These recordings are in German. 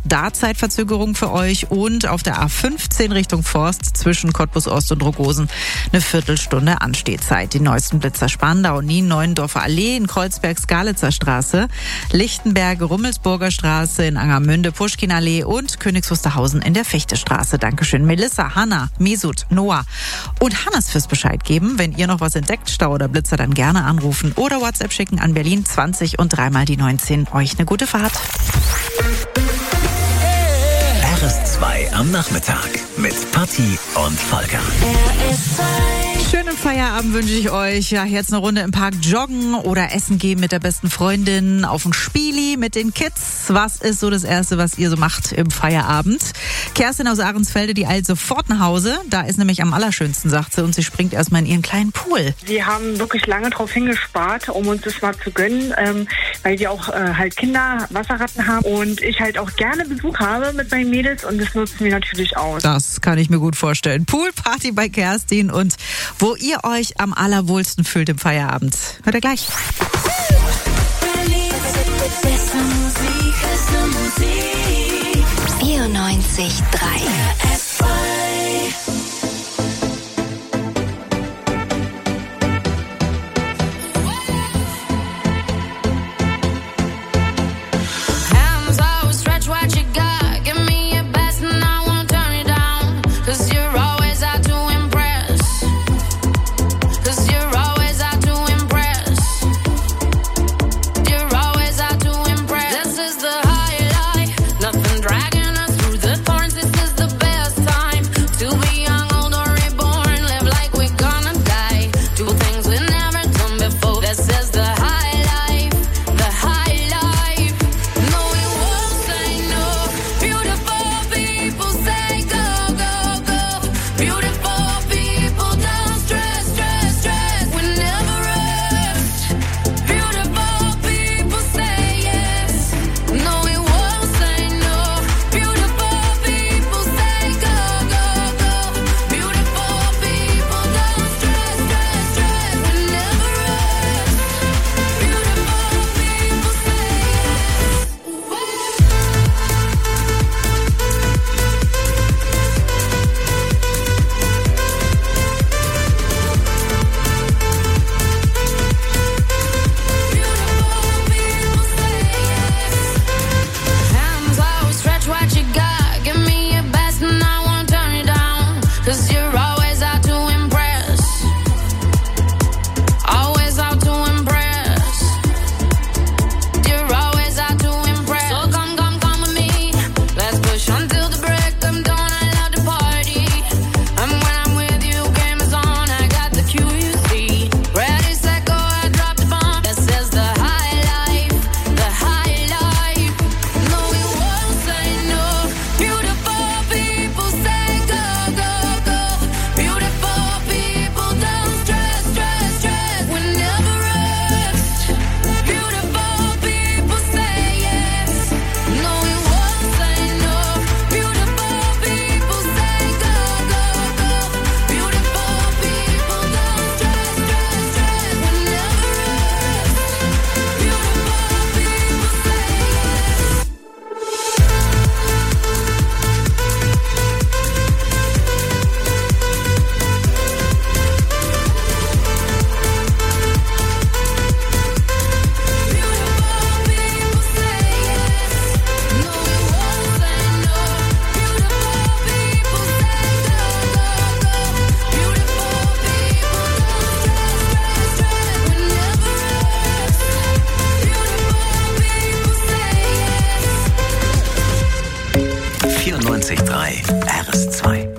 da Zeitverzögerung für euch und auf der A15 Richtung Forst zwischen Cottbus Ost und Rogosen eine Viertelstunde Anstehzeit. Die neuesten Blitzer Spandau, Nien, Neuendorfer Allee in Kreuzberg, Skalitzer Straße, Lichtenberg, Rummelsburger Straße in Angermünde, Puschkinallee und Königs Wusterhausen in der Fichtestraße. Dankeschön Melissa, Hanna, Mesut, Noah und Hannes fürs Bescheid geben. Wenn ihr noch was entdeckt, Stau oder Blitzer, dann gerne anrufen oder WhatsApp schicken an Berlin 20 und 3 mal die 19. Euch eine gute Fahrt. RS2 am Nachmittag mit Patti und Volker. Schönen Feierabend wünsche ich euch. Ja, jetzt eine Runde im Park joggen oder essen gehen mit der besten Freundin, auf ein Spieli mit den Kids. Was ist so das Erste, was ihr so macht im Feierabend? Kerstin aus Ahrensfelde, die eilt sofort nach Hause. Da ist nämlich am allerschönsten, sagt sie, und sie springt erstmal in ihren kleinen Pool. Wir haben wirklich lange drauf hingespart, um uns das mal zu gönnen, weil wir auch halt Kinder, Wasserratten haben und ich halt auch gerne Besuch habe mit meinen Mädels und das nutzen wir natürlich aus. Das kann ich mir gut vorstellen. Poolparty bei Kerstin und wo ihr euch am allerwohlsten fühlt im Feierabend. Hört ihr gleich. 94,3 94,3 RS2.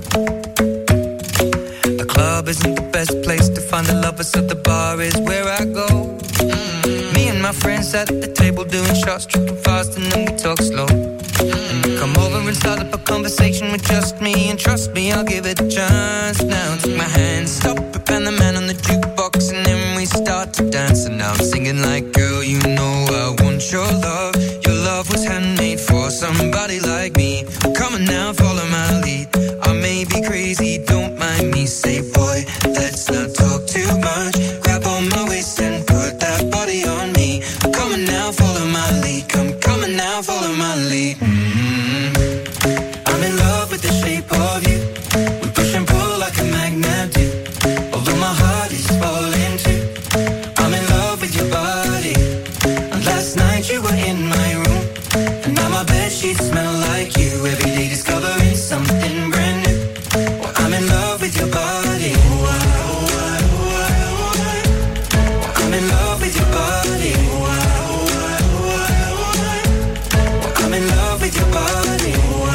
The club isn't the best place to find the lovers, so the bar is where I go. Me and my friends at the table doing shots, tripping fast, and then we talk slow. And you come over and start up a conversation with just me, and trust me, I'll give it a chance. Now take my hand, stop it, and the man on the jukebox, and then we start to dance. And now I'm singing like, girl, you know I want your love. Your love was handmade for somebody like me. Come on now, follow my lead. I may be crazy, don't mind me. Say, boy, let's not talk too much. Grab on my waist and put that body on me. Come on now, follow my lead. Come on now, follow my lead. Mm-hmm. sheets smell like you. Every day discovering something brand new. Well, I'm in love with your body. I'm in love with your body. I'm in love with your body.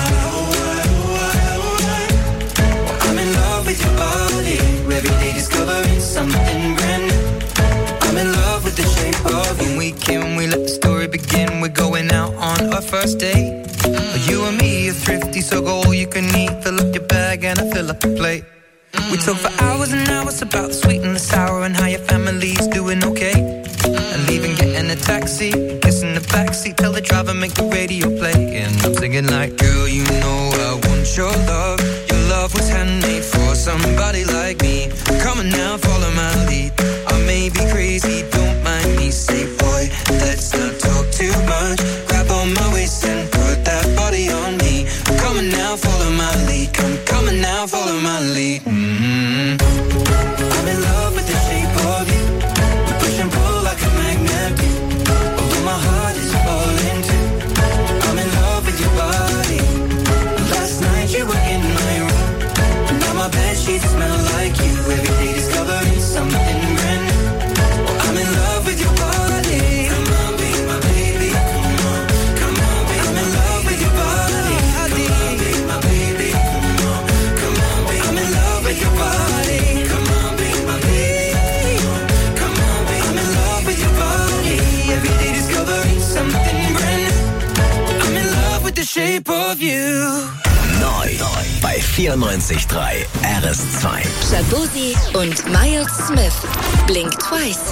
I'm in love with your body. Every day discovering something brand new. I'm in love with the shape of you. When we came, we let the story begin. We're going out on our first date. You and me are thrifty, so go all you can eat. Fill up your bag and I fill up the plate. We talk for hours and hours about the sweet and the sour and how your family's doing okay. And leaving, getting a taxi, kissing the backseat, tell the driver make the radio play. And I'm singing like, girl, you know I want your love. Your love was handmade for somebody like me. Come on now, follow my lead. I may be crazy, don't mind me. Say, boy, let's not talk too much. Grab on my waist and put that body on me. Come on now, follow my lead. Come on now, follow my lead. I'm in love with the shape of you. We push and pull like a magnet do. Although my heart is falling too. I'm in love with your body. Last night you were in my room. Now my bed sheets smell like you. Every day discovering something brand new. I'm in love with your body. Come on, be my baby. Come on, come on, be. I'm in love with your body. Come on, be my baby. Come on, come on, be. I'm in love with your body. Come on, be my baby. Come on, be. I'm in love with your body. Every day discovering something brand new. I'm in love with the shape of you. Neu bei 94.3 RS2. Shabozi und Miles Smith. Blink Twice.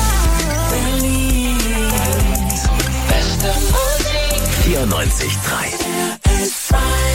Beste Musik. 94.3 RS2.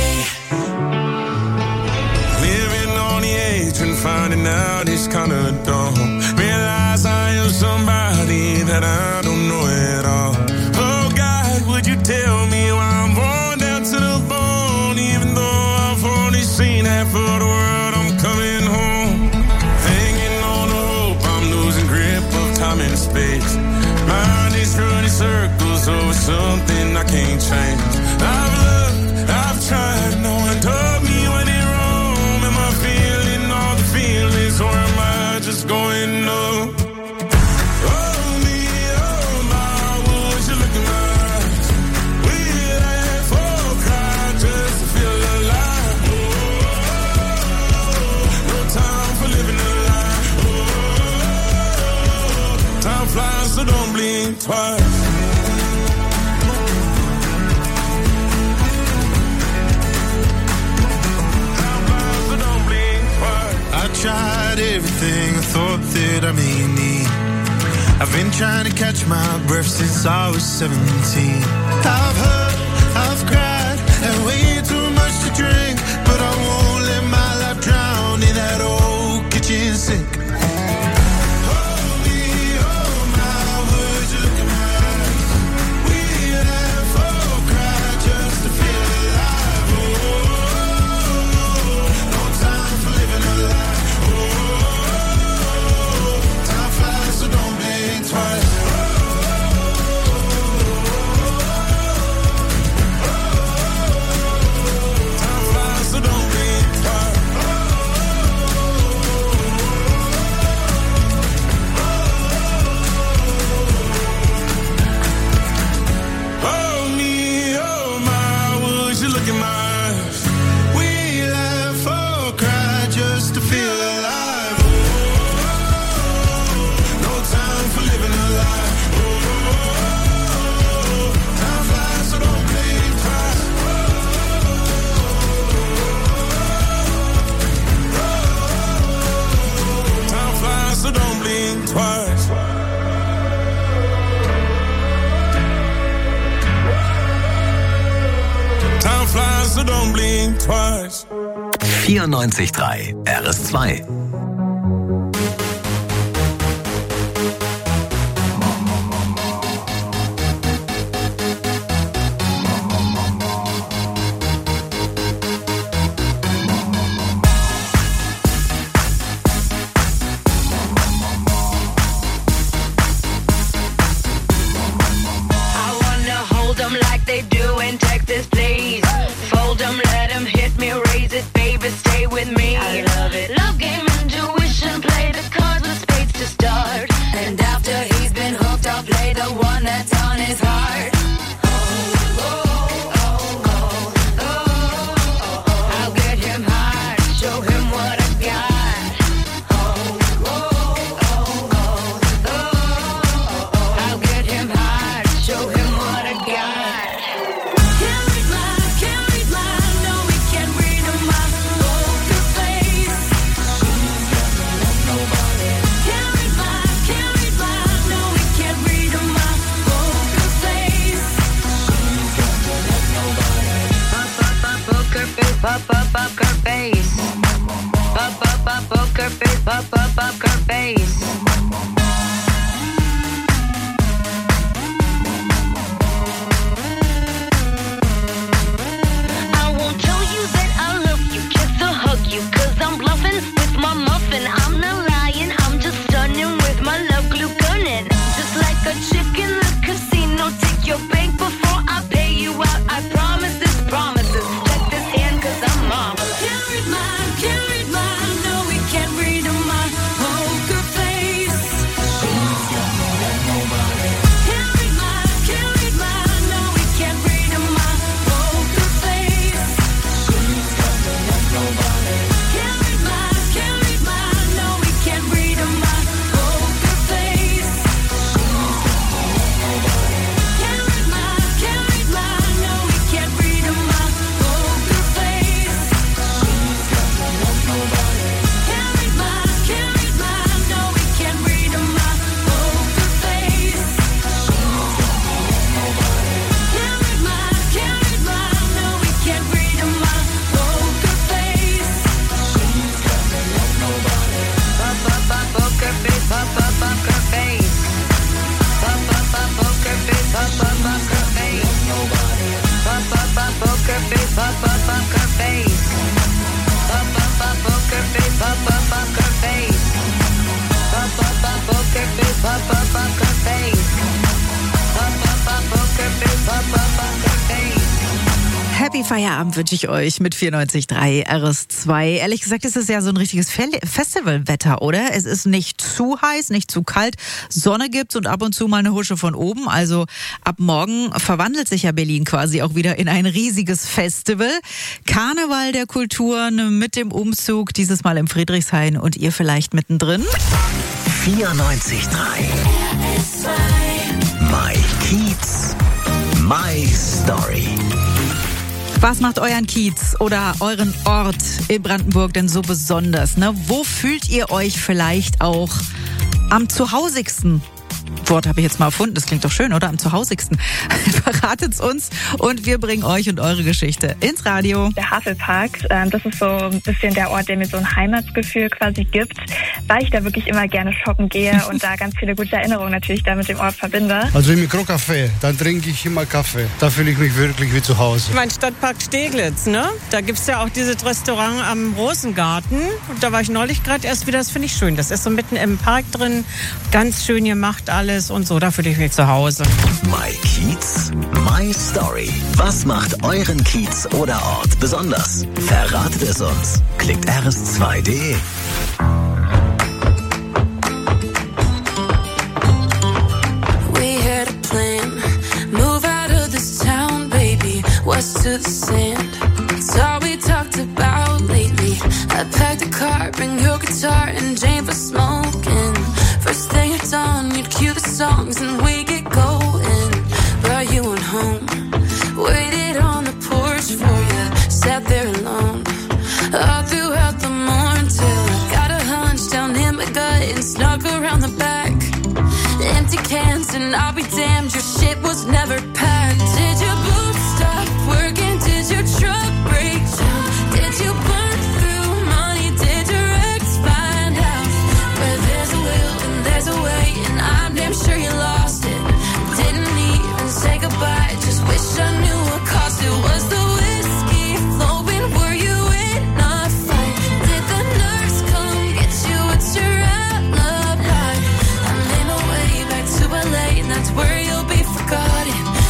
Living on the edge and finding out it's kinda dumb. Realize I am somebody that I don't know at all. Oh God, would you tell me why I'm born down to the bone? Even though I've only seen half of the world, I'm coming home. Hanging on the hope, I'm losing grip of time and space. Mind is running circles over something I can't change. I've looked, I've tried, no one told me when it wrong. Am I feeling all the feelings or am I just going numb? Oh me, oh my, would you look in my eyes? We'd have all cried just to feel alive. No time for living a lie. Time flies, so don't blink twice. I tried everything I thought that I may need. I've been trying to catch my breath since I was 17. I've hurt, I've cried, and way too much to drink. But I won't let my life drown in that old kitchen sink. So don't blink twice. 94.3 RS2. I wanna hold them like they do in Texas. poker face. Poker face, poker face. I won't tell you that I love you, just to hug you, 'cause I'm bluffing with my muffin. I'm not lying, I'm just stunning with my love glue gunning. Just like a chick in the casino, take your bank before I pay you out. I promise this promises. Check this hand 'cause I'm mom. Can't read mine, no we can't read my poker face. Can't read mine, no we can't read my poker face. Can't read mine, no we can't read my poker face. Can't read mine, no we can't read my poker face. Can't read mine, no we can't read my poker face. Can't read mine, no we can't read my poker face. Poker face, poker face. Poker face, poker face. Poker face, poker face. Poker face, poker face. Poker face, poker face. Poker face, poker face. Happy Feierabend wünsche ich euch mit 94.3 RS2. Ehrlich gesagt ist es ja so ein richtiges Festivalwetter, oder? Es ist nicht zu heiß, nicht zu kalt. Sonne gibt's und ab und zu mal eine Husche von oben. Also ab morgen verwandelt sich ja Berlin quasi auch wieder in ein riesiges Festival. Karneval der Kulturen mit dem Umzug, dieses Mal im Friedrichshain und ihr vielleicht mittendrin. 94.3 My Kiez, My Story. Was macht euren Kiez oder euren Ort in Brandenburg denn so besonders? Ne? Wo fühlt ihr euch vielleicht auch am zuhausigsten? Wort habe ich jetzt mal erfunden, das klingt doch schön, oder? Am zuhausigsten. Verratet's uns und wir bringen euch und eure Geschichte ins Radio. Der Havelpark, das ist so ein bisschen der Ort, der mir so ein Heimatsgefühl quasi gibt, weil ich da wirklich immer gerne shoppen gehe und da ganz viele gute Erinnerungen natürlich da mit dem Ort verbinde. Also im Mikrocafé, dann trinke ich immer Kaffee. Da fühle ich mich wirklich wie zu Hause. Mein Stadtpark Steglitz, ne? Da gibt's ja auch dieses Restaurant am Rosengarten. Und da war ich neulich gerade erst wieder, das finde ich schön. Das ist so mitten im Park drin, ganz schön gemacht alles und so, da fühle ich mich zu Hause. My Kiez, My Story. Was macht euren Kiez oder Ort besonders? Verratet es uns. Klickt rs2.de. We had a plan, move out of this town, baby, west to the sand. It's all we talked about lately. I packed a car, bring your guitar and Jane for smoking. First thing at dawn, you'd cue the songs and we get going. Brought you on home, waited on the porch for you, sat there alone. All throughout the morning till I got a hunch down in my gut and snuck around the back. Empty cans and I'll be damned, your shit was never packed. Did your boots stop working? Did your truck break down? Did you burn through money? Did your ex find out? Where there's a will and there's a way, and I'm damn sure you lost it. Didn't even say goodbye, just wish I knew what cost it. Was the whiskey flowing? Were you in a fight? Did the nurse come get you? What's your alibi? I'm in a way back to LA, and that's where you'll be forgotten.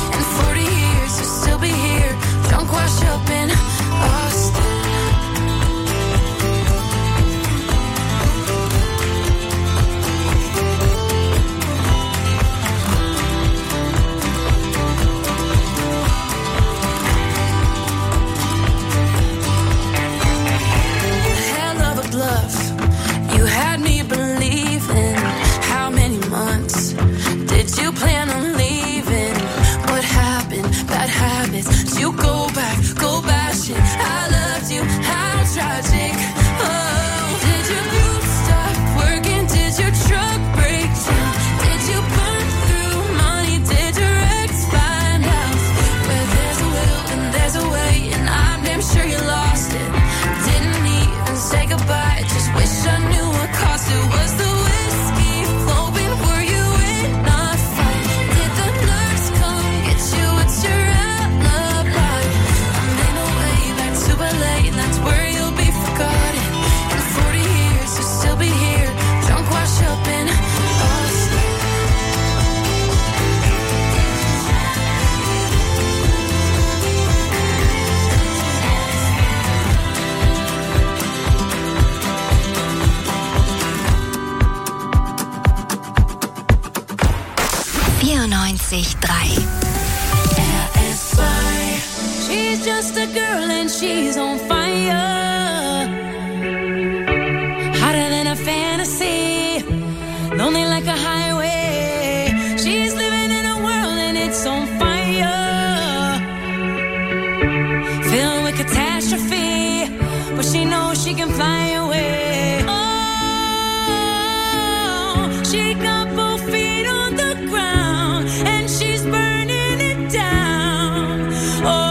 94.3. She's just a girl and she's on fire. Hotter than a fantasy, lonely like a highway. She's living in a world and it's on fire, filled with catastrophe, but she knows she can fly away. Oh, she got both feet on the ground and she's burning it down. Oh,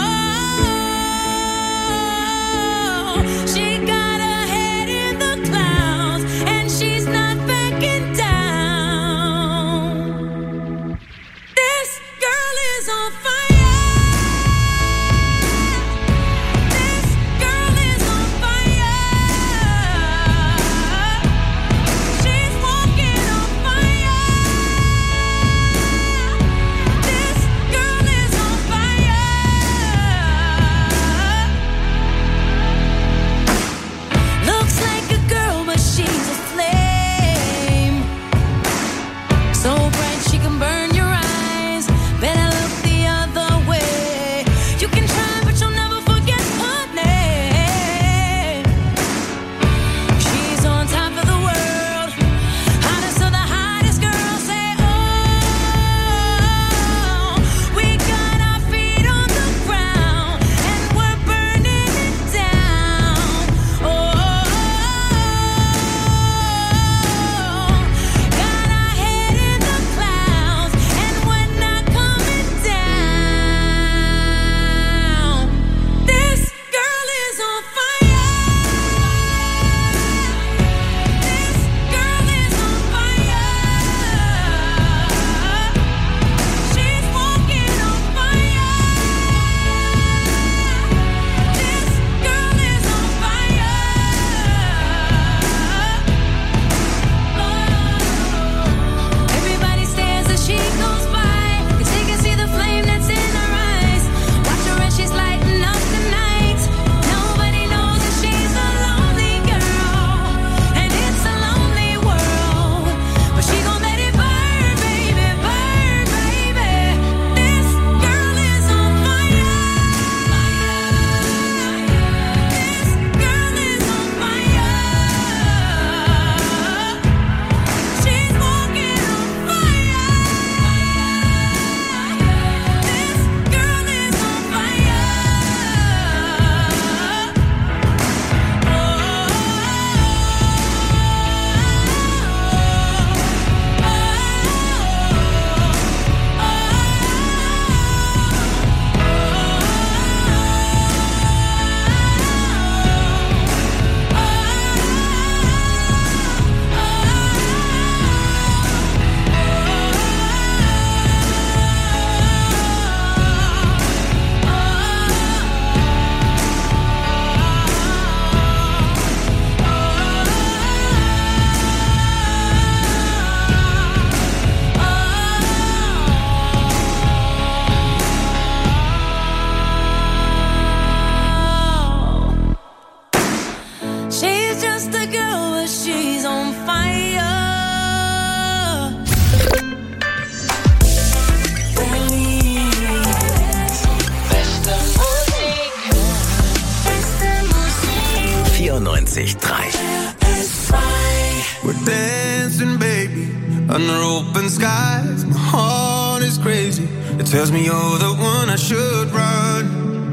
We're dancing, baby, under open skies. My heart is crazy. It tells me you're the one I should run,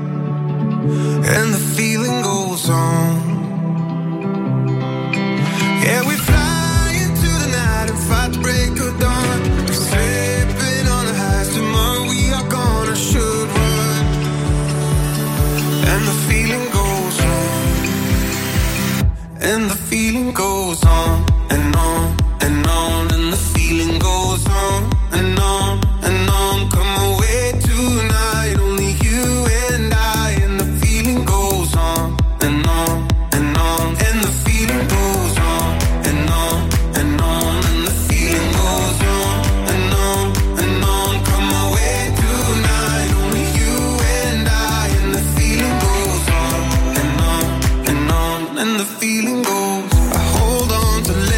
and the feeling goes on. Yeah, we fly into the night and fight the break of dawn. We're slipping on the highs tomorrow. We are gonna should run, and the feeling goes on, and the feeling goes on and on and on, and the feeling goes on and on and on. Come away tonight, only you and I, and the feeling goes on and on and on, and the feeling goes on and on and on, and the feeling goes on and on and on. Come away tonight, only you and I, and the feeling goes on and on and on, and the feeling goes. I hold on to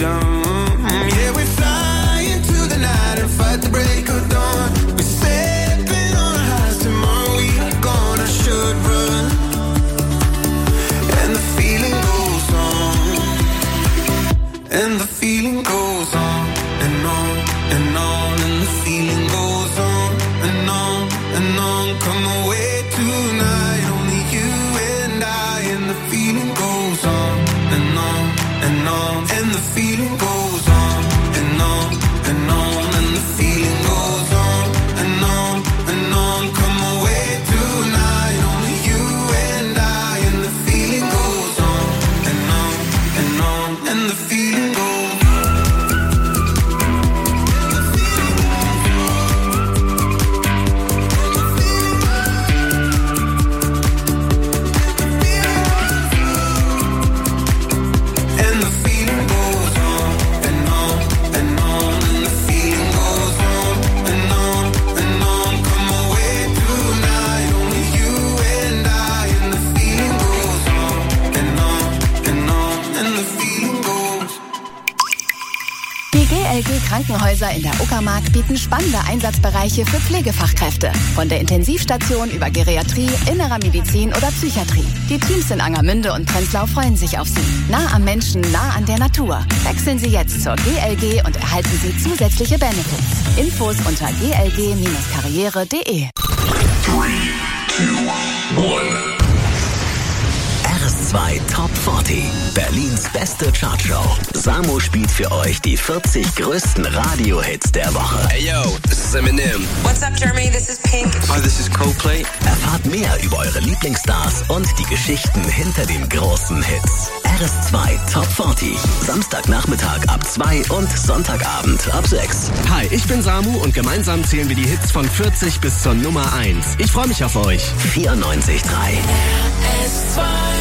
freedom. Yeah, we fly into the night and fight the break of dawn. We're stepping on our highs, tomorrow we are gone. I should run, and the feeling goes on, and the feeling goes on, and on, and on, and the feeling goes on, and on, and on. Come away tonight, only you and I, and the feeling goes on, and on, and on, and the feeling goes on, and on, and on, and the feeling goes on, and on, and on. Come away tonight, only you and I, and the feeling goes on, and on, and on, and the feeling goes on. Die GLG Krankenhäuser in der Uckermark bieten spannende Einsatzbereiche für Pflegefachkräfte. Von der Intensivstation über Geriatrie, innerer Medizin oder Psychiatrie. Die Teams in Angermünde und Prenzlau freuen sich auf Sie. Nah am Menschen, nah an der Natur. Wechseln Sie jetzt zur GLG und erhalten Sie zusätzliche Benefits. Infos unter glg-karriere.de. 3, 2, 1. RS2 Top 40, Berlins beste Chartshow. Samo spielt für euch die 40 größten Radiohits der Woche. Hey yo, this is Eminem. What's up, Germany? This is Pink. Hi, this is Coldplay. Erfahrt mehr über eure Lieblingsstars und die Geschichten hinter den großen Hits. RS2 Top 40, Samstagnachmittag ab 2 und Sonntagabend ab 6. Hi, ich bin Samu und gemeinsam zählen wir die Hits von 40 bis zur Nummer 1. Ich freue mich auf euch. 94.3 RS2.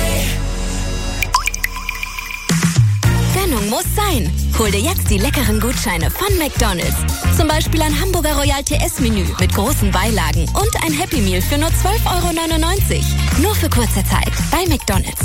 Gönnung muss sein. Hol dir jetzt die leckeren Gutscheine von McDonald's. Zum Beispiel ein Hamburger Royal TS-Menü mit großen Beilagen und ein Happy Meal für nur 12,99 €. Nur für kurze Zeit bei McDonald's.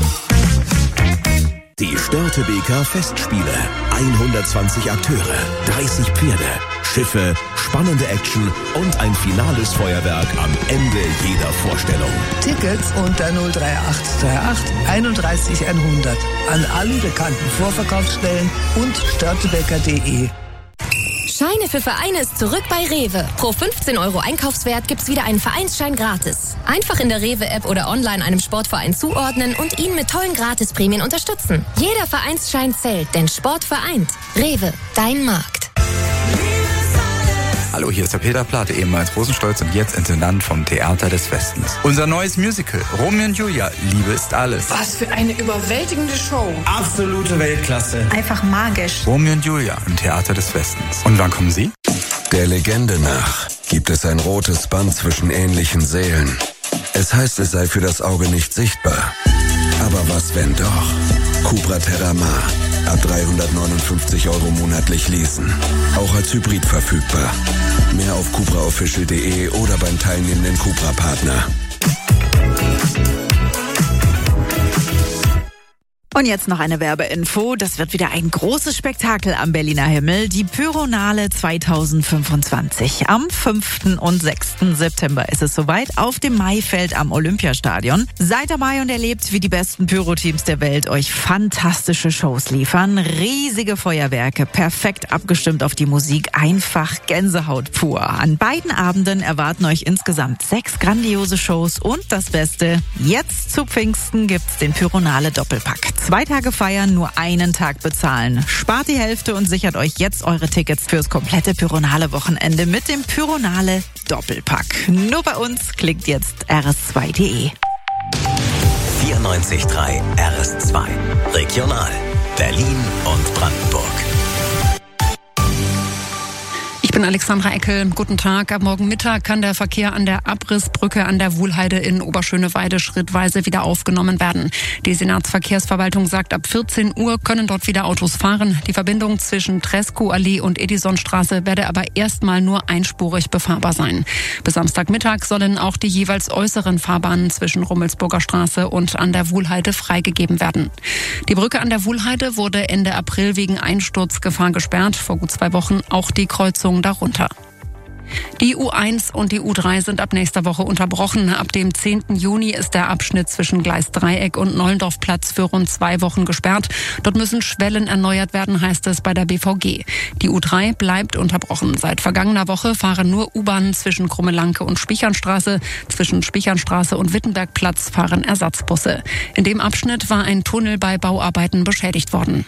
Die Störtebeker Festspiele. 120 Akteure, 30 Pferde, Schiffe, spannende Action und ein finales Feuerwerk am Ende jeder Vorstellung. Tickets unter 03838 31 100 an allen bekannten Vorverkaufsstellen und störtebeker.de. Scheine für Vereine ist zurück bei Rewe. Pro 15 € Einkaufswert gibt's wieder einen Vereinsschein gratis. Einfach in der Rewe-App oder online einem Sportverein zuordnen und ihn mit tollen Gratisprämien unterstützen. Jeder Vereinsschein zählt, denn Sport vereint. Rewe, dein Markt. Hallo, hier ist der Peter Plate, ehemals Rosenstolz und jetzt Intendant vom Theater des Westens. Unser neues Musical, Romeo und Julia, Liebe ist alles. Was für eine überwältigende Show. Absolute Weltklasse. Einfach magisch. Romeo und Julia im Theater des Westens. Und wann kommen Sie? Der Legende nach gibt es ein rotes Band zwischen ähnlichen Seelen. Es heißt, es sei für das Auge nicht sichtbar. Aber was, wenn doch? Cupra Terramar. Ab 359 € monatlich leasen. Auch als Hybrid verfügbar. Mehr auf cupraofficial.de oder beim teilnehmenden Cupra-Partner. Und jetzt noch eine Werbeinfo. Das wird wieder ein großes Spektakel am Berliner Himmel. Die Pyronale 2025. Am 5. und 6. September ist es soweit auf dem Maifeld am Olympiastadion. Seid dabei und erlebt, wie die besten Pyro-Teams der Welt euch fantastische Shows liefern. Riesige Feuerwerke, perfekt abgestimmt auf die Musik. Einfach Gänsehaut pur. An beiden Abenden erwarten euch insgesamt 6 grandiose Shows. Und das Beste, jetzt zu Pfingsten gibt's den Pyronale Doppelpack. 2 Tage feiern, nur einen Tag bezahlen. Spart die Hälfte und sichert euch jetzt eure Tickets fürs komplette Pyronale-Wochenende mit dem Pyronale Doppelpack. Nur bei uns, klickt jetzt rs2.de. 94.3 RS2. Regional. Berlin und Brandenburg. Ich bin bin Alexandra Eckel. Guten Tag. Ab morgen Mittag kann der Verkehr an der Abrissbrücke an der Wuhlheide in Oberschöneweide schrittweise wieder aufgenommen werden. Die Senatsverkehrsverwaltung sagt, ab 14 Uhr können dort wieder Autos fahren. Die Verbindung zwischen Tresco-Allee und Edisonstraße werde aber erstmal nur einspurig befahrbar sein. Bis Samstagmittag sollen auch die jeweils äußeren Fahrbahnen zwischen Rummelsburger Straße und an der Wuhlheide freigegeben werden. Die Brücke an der Wuhlheide wurde Ende April wegen Einsturzgefahr gesperrt. Vor gut 2 Wochen auch die Kreuzung darunter. Die U1 und die U3 sind ab nächster Woche unterbrochen. Ab dem 10. Juni ist der Abschnitt zwischen Gleis Dreieck und Nollendorfplatz für rund 2 Wochen gesperrt. Dort müssen Schwellen erneuert werden, heißt es bei der BVG. Die U3 bleibt unterbrochen. Seit vergangener Woche fahren nur U-Bahnen zwischen Krummelanke und Spichernstraße. Zwischen Spichernstraße und Wittenbergplatz fahren Ersatzbusse. In dem Abschnitt war ein Tunnel bei Bauarbeiten beschädigt worden.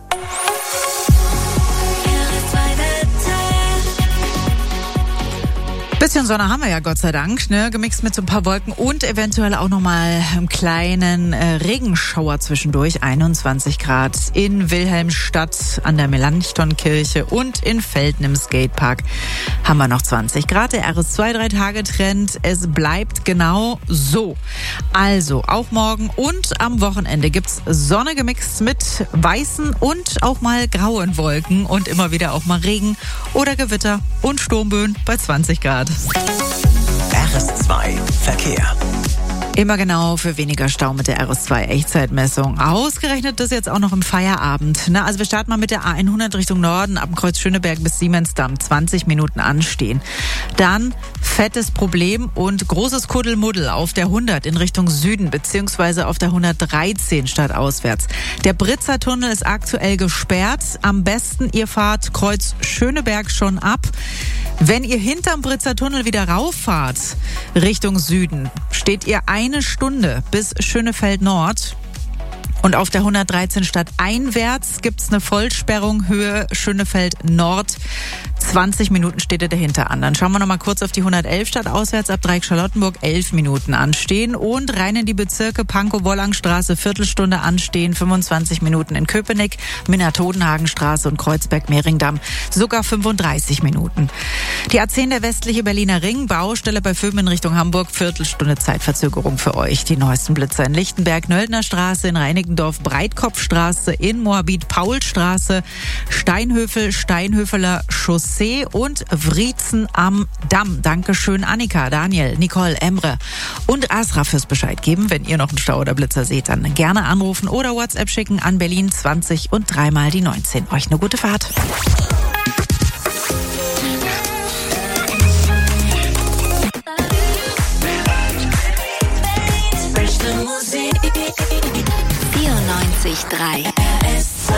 Bisschen Sonne haben wir ja, Gott sei Dank, ne? Gemixt mit so ein paar Wolken und eventuell auch nochmal einen kleinen Regenschauer zwischendurch. 21 Grad in Wilhelmstadt an der Melanchthon-Kirche und in Velten im Skatepark haben wir noch 20 Grad. Der RS2-3-Tage-Trend, es bleibt genau so. Also auch morgen und am Wochenende gibt's Sonne gemixt mit weißen und auch mal grauen Wolken und immer wieder auch mal Regen oder Gewitter und Sturmböen bei 20 Grad. RS2 Verkehr. Immer genau für weniger Stau mit der RS2-Echtzeitmessung. Ausgerechnet das jetzt auch noch im Feierabend. Also wir starten mal mit der A100 Richtung Norden, ab dem Kreuz Schöneberg bis Siemensdamm. 20 Minuten anstehen. Dann fettes Problem und großes Kuddelmuddel auf der 100 in Richtung Süden, beziehungsweise auf der 113 stadtauswärts. Der Britzer Tunnel ist aktuell gesperrt. Am besten ihr fahrt Kreuz Schöneberg schon ab. Wenn ihr hinterm Britzer Tunnel wieder rauffahrt Richtung Süden, steht ihr 1 Stunde bis Schönefeld Nord. Und auf der 113 stadteinwärts gibt's eine Vollsperrung Höhe Schönefeld Nord. 20 Minuten steht ihr dahinter an. Dann schauen wir noch mal kurz auf die 111 stadtauswärts ab Dreieck-Charlottenburg. 11 Minuten anstehen. Und rein in die Bezirke Pankow-Wollangstraße, Viertelstunde anstehen. 25 Minuten in Köpenick, Minna-Todenhagenstraße und Kreuzberg-Mehringdamm. Sogar 35 Minuten. Die A10 der westliche Berliner Ring, Baustelle bei Föben in Richtung Hamburg. Viertelstunde Zeitverzögerung für euch. Die neuesten Blitzer in Lichtenberg, Nöldner Straße, in Reinickendorf, Breitkopfstraße, in Moabit, Paulstraße, Steinhöfel, Steinhöfeler Chaussee und Wriezen am Damm. Dankeschön Annika, Daniel, Nicole, Emre und Asra fürs Bescheid geben. Wenn ihr noch einen Stau oder Blitzer seht, dann gerne anrufen oder WhatsApp schicken an Berlin 20 und 3 mal die 19. Euch eine gute Fahrt. Musik 94.3 RS2.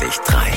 94.3.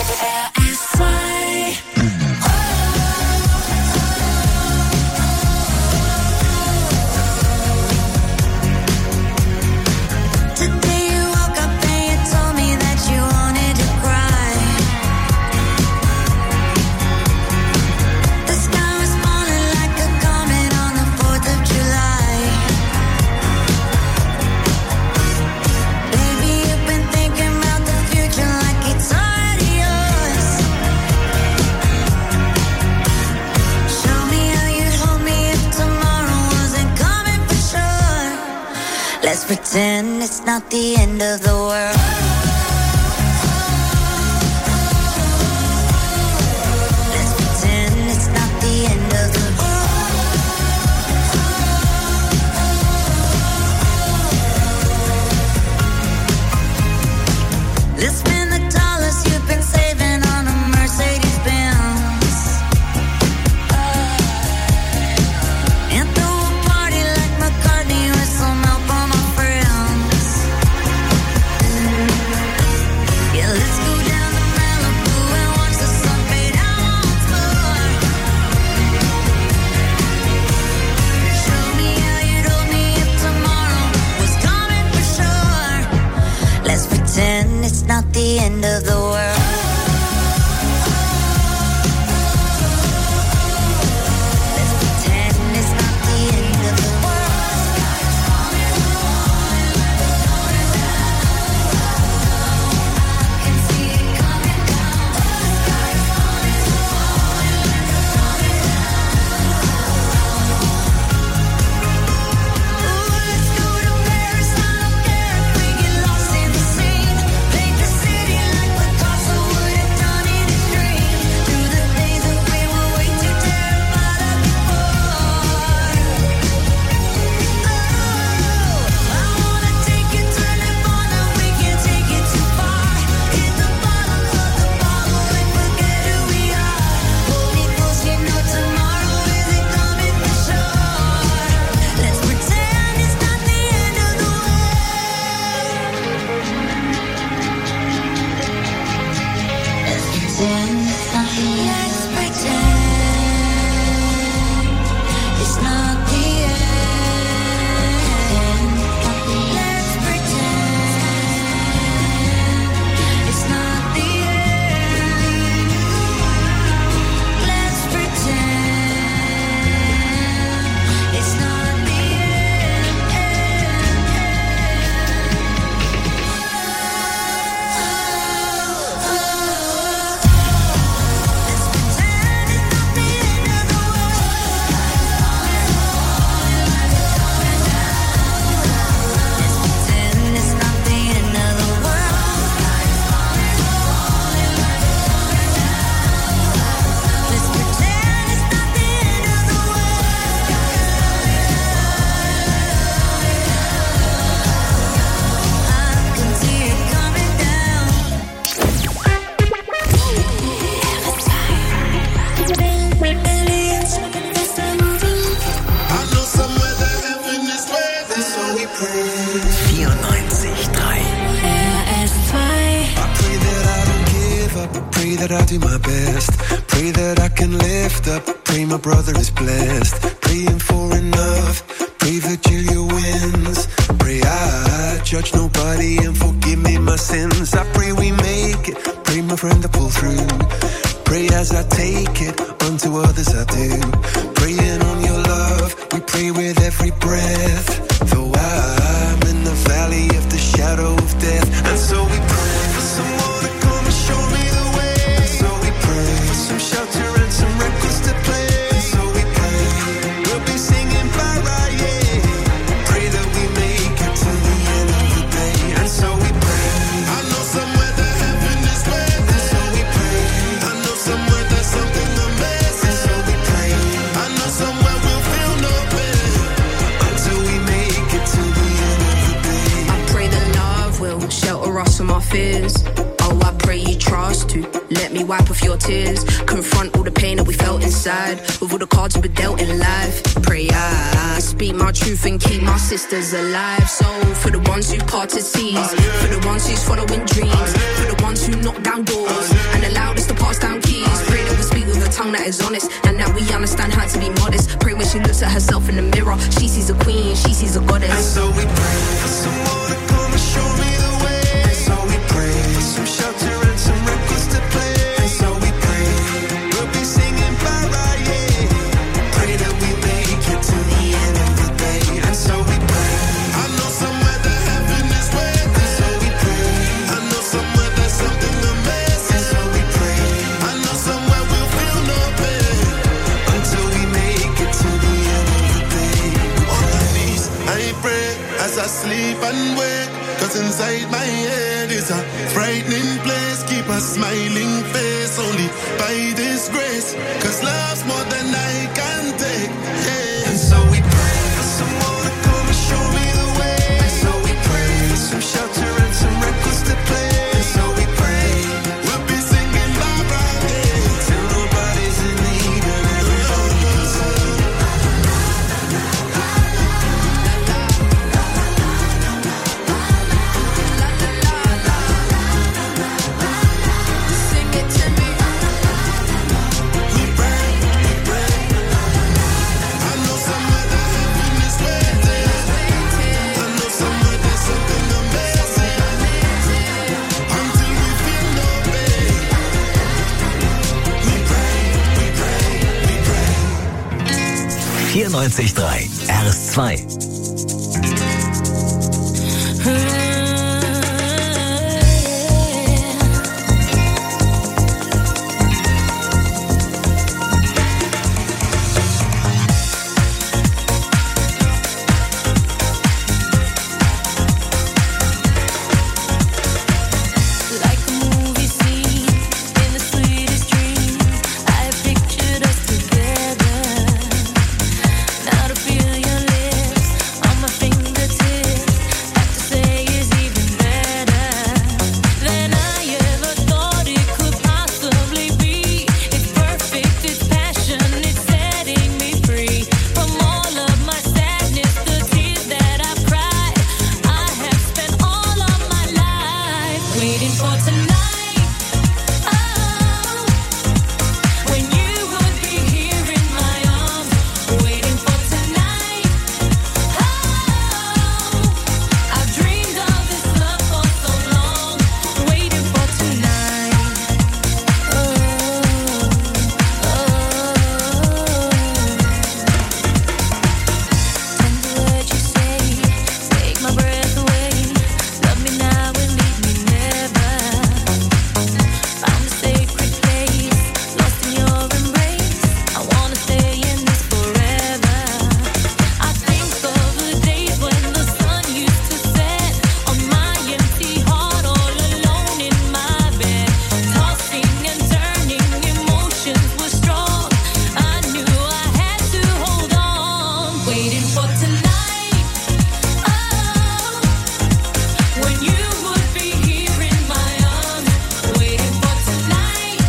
Let's pretend it's not the end of the world. Let's pretend it's not the end of the world. Let's spend the dollars you've been saving on a Mercedes Benz. And throw a party like McCartney with some help from my friends. Yeah, let's go down to Malibu and watch the sun fade out once more. Show me how you'd hold me if tomorrow was coming for sure. Let's pretend it's not the end of the world. Let's pretend it's not the end of the world. I can see it coming down. Ooh, let's go to Paris. I don't care if we get lost in the scene. Paint the city like Picasso would have done in his dream. Through the days that we were way too terrified of before. Oh, I wanna take you to Nirvana. We can't take it too far. Hit the bottom of the bottle and forget who we are. Hold me close, you know tomorrow isn't coming for sure. Let's pretend it's not the end of the world. Let's pretend it's not the end. Let's pretend it's not the end. Let's pretend it's not the end. Let's pretend it's not the Pretend it's not the end of the world. Let's pretend it's not the end of the world. I can see it coming down. I know somewhere that heaven is waiting, so we pray. 94.3. I pray that I don't give up. I pray that I do my best. Pray that I can lift up. Pray my brother is blessed. Praying for enough. Pray Virgilia wins. Pray I judge nobody and forgive me my sins. I pray we make it. Pray my friend to pull through. Pray as I take it. Unto others I do. Praying on your love. We pray with every breath. Though I'm in the valley of the shadow of death. And so we pray for someone to come and show me the way. And so we pray for some shelter and some records to play. And so we pray we'll be singing bye, yeah. Pray that we make it to the end of the day. And so we pray. I know somewhere that heaven is waiting, so we pray. I know somewhere there's something amazing, so we pray. I know somewhere we'll feel no pain until we make it to the end. wipe off your tears. Confront all the pain that we felt inside. With all the cards we've been dealt in life. Pray I speak my truth and keep my sisters alive. So for the ones who parted seas, for the ones who's following dreams, for the ones who knock down doors and allowed us to pass down keys. Pray that we speak with a tongue that is honest and that we understand how to be modest. Pray when she looks at herself in the mirror, she sees a queen, she sees a goddess. And so we pray for someone to come and show me the way. And so we pray for some shelter and some records to play. And so we pray we'll be singing bye-bye, yeah. Pray that we make it to the end of the day. And so we pray. I know somewhere that heaven is waiting. And so we pray. I know somewhere there's something amazing. And so we pray. I know somewhere we'll feel no pain until we make it to the end of the day. On my knees, I pray as I sleep and wake. Cause inside my head is a frightening place. Keep a smiling face only by this grace. Cause love's more than I can take, yeah. And so we pray for someone to come and show me the way. And so we pray for some shelter and some records to play. And so we pray we'll be singing bye-bye, yeah, till nobody's in need and everybody's Sing it to me. we pray. I know somewhere that heaven is waiting. I know somewhere there's something amazing until we feel no pain. We pray, we pray, we pray. 94.3 RS2. Like a movie scene in the sweetest dream, I pictured us together. Now to feel your lips on my fingertips, have to say is even better than I ever thought it could possibly be. It's perfect, it's passion, it's setting me free from all of my sadness, the tears that I've cried. I have spent all of my life waiting for tonight. Oh, when you would be here in my arms, waiting for tonight. Oh, I've dreamed of this love for so long, waiting for tonight. Tender words you say, take my breath away. Love me now and leave me never. Found a sacred place, lost in your embrace. I wanna stay in this forever. I think of the days when the sun used to set on my empty heart, all alone in my bed, tossing and turning, emotions were strong. I knew I had to hold on, waiting for tonight. Oh, when you would be here in my arms, waiting for tonight.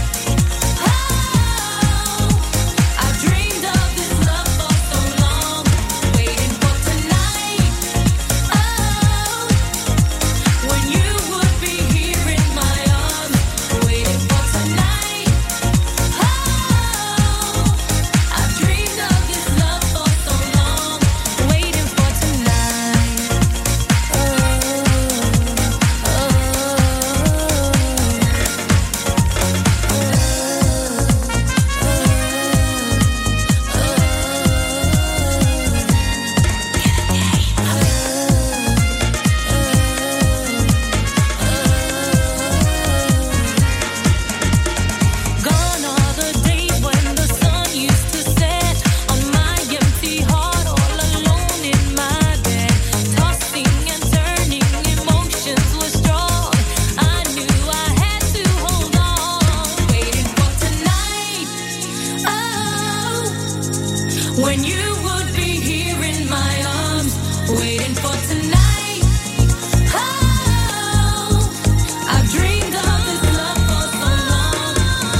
Oh, I've dreamed of this love for so long, waiting for tonight. Oh, when you would be here in my arms, waiting for tonight. Oh, I've dreamed of this love for so long, waiting for tonight. Gone are the days when the sun used to set on my empty heart, all alone in my bed, tossing and turning, emotions were strong. I knew I had to hold on, waiting for tonight. Oh, when you would be here in my arms, waiting for tonight. Oh, I've dreamed of this love for so long,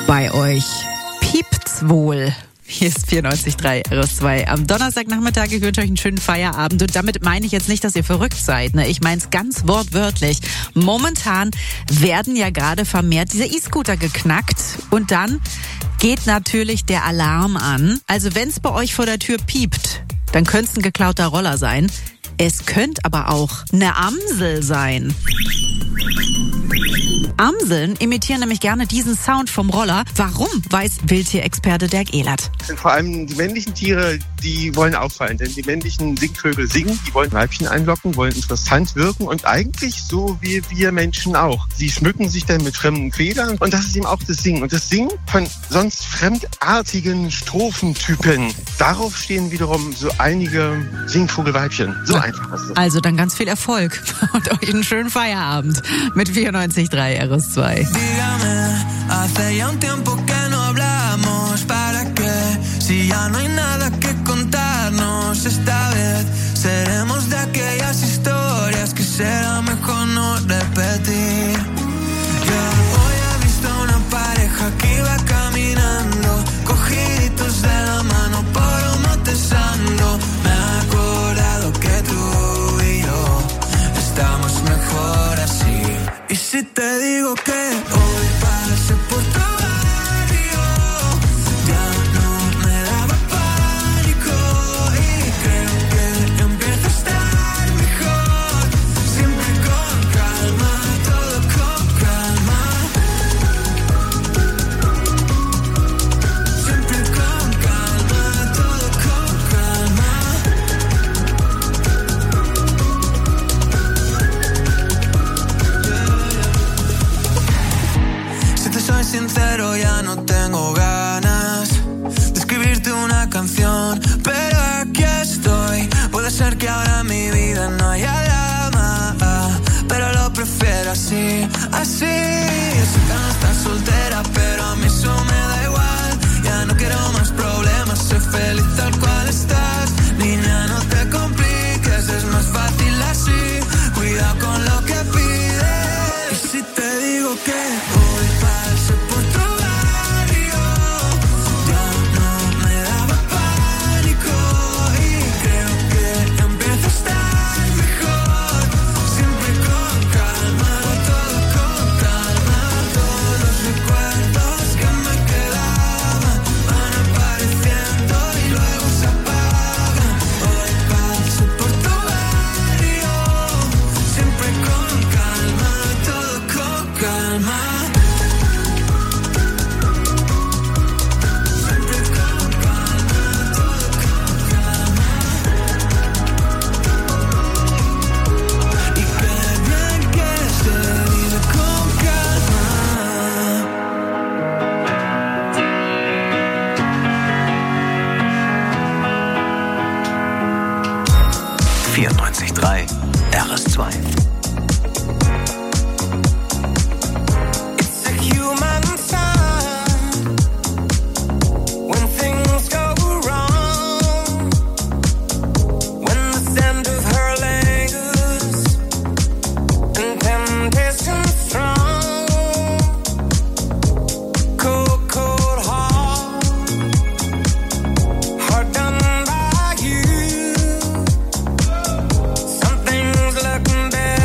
bei euch? Piept's wohl? Hier ist 94.3 RS2. Am Donnerstagnachmittag, ich wünsche euch einen schönen Feierabend. Und damit meine ich jetzt nicht, dass ihr verrückt seid. Ne? Ich meine es ganz wortwörtlich. Momentan werden ja gerade vermehrt diese E-Scooter geknackt. Und dann geht natürlich der Alarm an. Also wenn es bei euch vor der Tür piept, dann könnte es ein geklauter Roller sein. Es könnte aber auch eine Amsel sein. Amseln imitieren nämlich gerne diesen Sound vom Roller. Warum, weiß Wildtierexperte Dirk Ehlert. Vor allem die männlichen Tiere, die wollen auffallen. Denn die männlichen Singvögel singen, die wollen Weibchen einlocken, wollen interessant wirken und eigentlich so wie wir Menschen auch. Sie schmücken sich dann mit fremden Federn und das ist eben auch das Singen. Und das Singen von sonst fremdartigen Strophentypen, darauf stehen wiederum so einige Singvogelweibchen. So einfach ist es. Also dann ganz viel Erfolg und euch einen schönen Feierabend mit 94.3 RS2. Dígame, hace ya un tiempo que no hablamos. ¿Para qué? Si ya no hay nada que contarnos. Esta vez seremos de aquellas historias que será mejor no repetir. Yo hoy he visto una pareja que iba caminando, cogiditos de la mano por un monte santo. Me he acordado que tú y yo estamos mejor así. Y si te digo que hoy pasé por tu barrio, ya no me daba pánico y creo que empieza a estar mejor. Siempre con calma, todo con calma. Siempre con calma, todo con calma. Si te soy sincero, ya no tengo ganas de escribirte una canción, pero aquí estoy. Puede ser que ahora en mi vida no haya drama, pero lo prefiero así, así. Sé que no estás soltera, pero a mí eso me da igual. Ya no quiero más problemas, sé feliz tal cual estás. Niña, no te compliques, es más fácil así. Cuidado con lo que pides. Y si te digo que hoy pasé por tu barrio, ya no me daba pánico y creo que empieza a estar mejor. Siempre con calma, todo con calma. Todos los recuerdos que me quedaban van apareciendo y luego se apagan. Hoy paso por tu barrio, siempre con calma, todo con calma. Y qué bien que se vive con calma. RS2. It's a human sign when things go wrong, when the scent of her lingers and temptation strong. Cold, cold heart done by you. Something's looking better.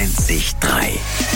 94.3.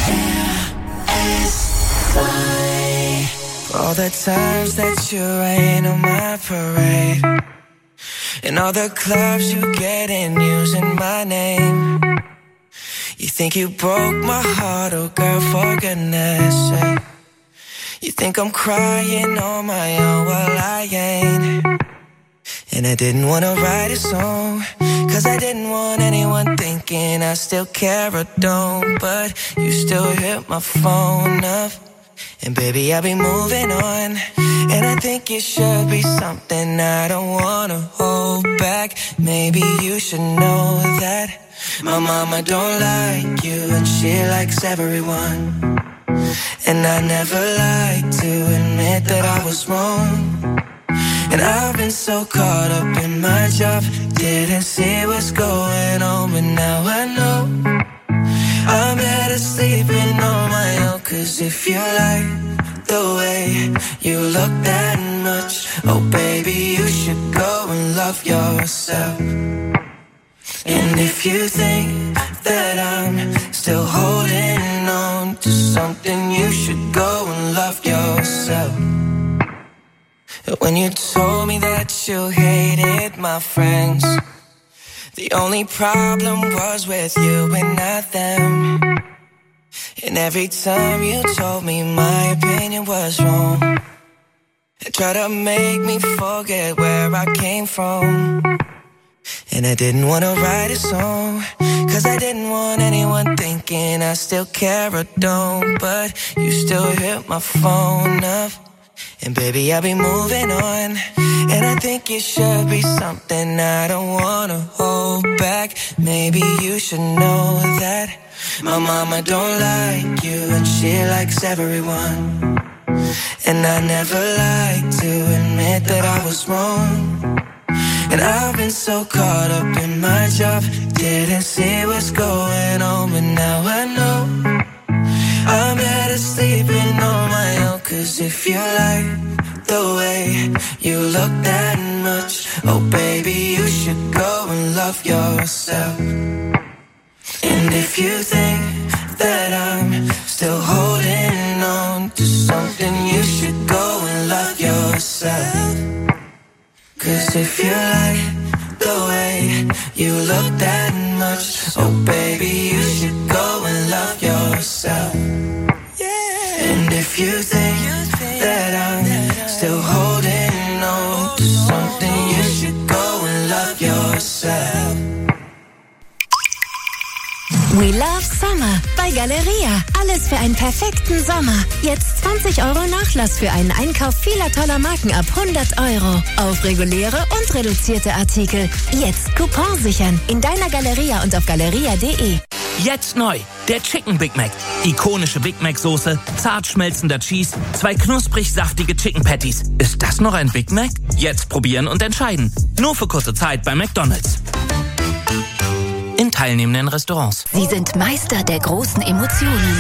All the times that you rain on my parade, and all the clubs you get in using my name. You think you broke my heart, oh girl, for goodness sake. You think I'm crying on my own, well I ain't. And I didn't wanna write a song, cause I didn't want anyone thinking I still care or don't. But you still hit my phone up, and baby I'll be moving on. And I think it should be something I don't wanna hold back. Maybe you should know that my mama don't like you, and she likes everyone. And I never like to admit that I was wrong. And I've been so caught up in my job, didn't see what's going on, but now I know I'm better sleeping on my own. Cause if you like the way you look that much, oh baby, you should go and love yourself. And if you think that I'm still holding on to something, you should go and love yourself. When you told me that you hated my friends, the only problem was with you and not them. And every time you told me my opinion was wrong, and tried to make me forget where I came from. And I didn't want to write a song, cause I didn't want anyone thinking I still care or don't. But you still hit my phone up, and baby I'll be moving on. And I think it should be something I don't wanna hold back. Maybe you should know that my mama don't like you, and she likes everyone. And I never like to admit that I was wrong. And I've been so caught up in my job, didn't see what's going on, but now I know I'm better sleeping on my own. Cause if you like the way you look that much, oh baby, you should go and love yourself. And if you think that I'm still holding on to something, you should go and love yourself. Cause if you like the way you look that much, oh baby, you should go and love yourself. And if you think that I'm still holding on to something, you should go and love yourself. We love Summer bei Galeria. Alles für einen perfekten Sommer. Jetzt 20 € Nachlass für einen Einkauf vieler toller Marken ab 100 € auf reguläre und reduzierte Artikel. Jetzt Coupon sichern in deiner Galeria und auf galeria.de. Jetzt neu, der Chicken Big Mac. Ikonische Big Mac Soße, zart schmelzender Cheese, 2 knusprig saftige Chicken Patties. Ist das noch ein Big Mac? Jetzt probieren und entscheiden. Nur für kurze Zeit bei McDonald's. In teilnehmenden Restaurants. Sie sind Meister der großen Emotionen.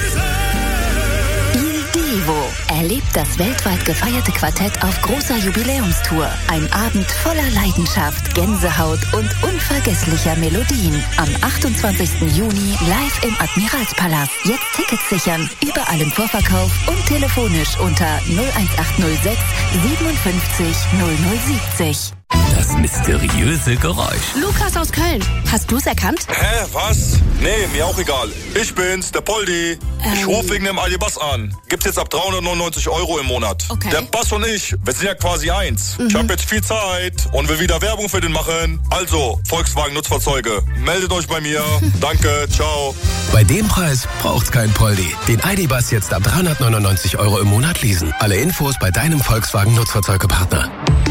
Il Divo erlebt das weltweit gefeierte Quartett auf großer Jubiläumstour. Ein Abend voller Leidenschaft, Gänsehaut und unvergesslicher Melodien. Am 28. Juni live im Admiralspalast. Jetzt Tickets sichern, überall im Vorverkauf und telefonisch unter 01806 57 0070. Das mysteriöse Geräusch. Lukas aus Köln. Hast du's erkannt? Hä, was? Nee, mir auch egal. Ich bin's, der Poldi. Ich rufe wegen dem Ali-Bass an. Gibt's jetzt ab 399 € im Monat. Okay. Der Bass und ich, wir sind ja quasi eins. Ich hab jetzt viel Zeit und will wieder Werbung für den machen. Also, Volkswagen Nutzfahrzeuge, meldet euch bei mir. Danke, ciao. Bei dem Preis braucht's kein Poldi. Den ID.Buzz jetzt ab 399 € im Monat leasen. Alle Infos bei deinem Volkswagen Nutzfahrzeugepartner.